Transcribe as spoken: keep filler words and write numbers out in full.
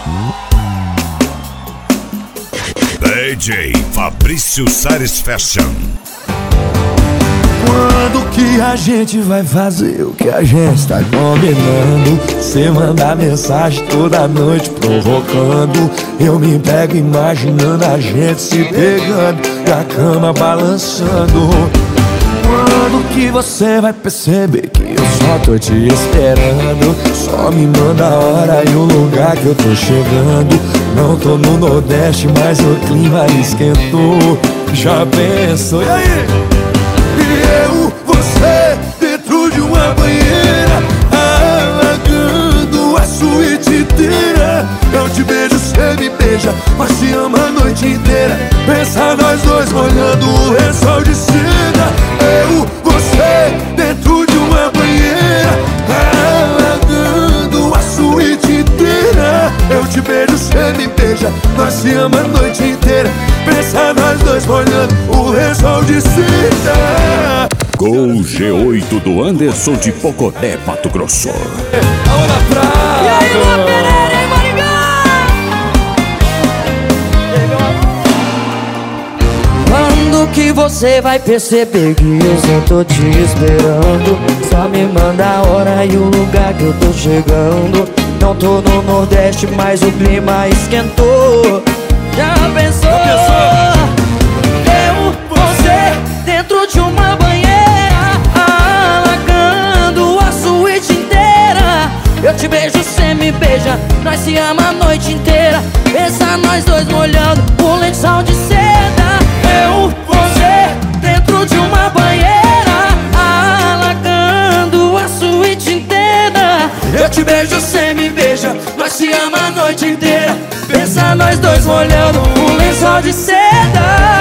D J Fabrício Sares Fashion. Quando que a gente vai fazer o que a gente tá combinando? Cê manda mensagem toda noite provocando. Eu me pego imaginando a gente se pegando e a cama balançando. Quando que você vai perceber que eu só tô te esperando? Só me manda a hora e o lugar que eu tô chegando. Não tô no Nordeste, mas o clima esquentou. Já pensou? E aí? E eu, você, dentro de uma banheira, alagando a suíte inteira. Eu te beijo, cê me beija, mas te ama a noite inteira. Pensa nós dois molhando o lençol de seda. Eu, você, dentro de uma banheira, alagando a suíte inteira. Eu te beijo, cê me beija, nós te ama a noite inteira. Pensa nós dois molhando o lençol de seda. Gol G oito do Anderson de Pocodé, Mato Grosso. E aí, Lua Pereira, hein, Maringá? Quando que você vai perceber que eu só tô te esperando? Só me manda a hora e o lugar que eu tô chegando. Não tô no Nordeste, mas o clima esquentou. Já pensou? Já pensou? Eu, você, dentro de uma banheira, alagando a suíte inteira. Eu te beijo, cê me beija, nós se ama a noite inteira. Pensa nós dois molhando o lençol de seda. Eu, você, dentro de uma banheira, alagando a suíte inteira. Eu te beijo, cê me beija, nós se ama a noite inteira. Pensa nós dois molhando o lençol de seda.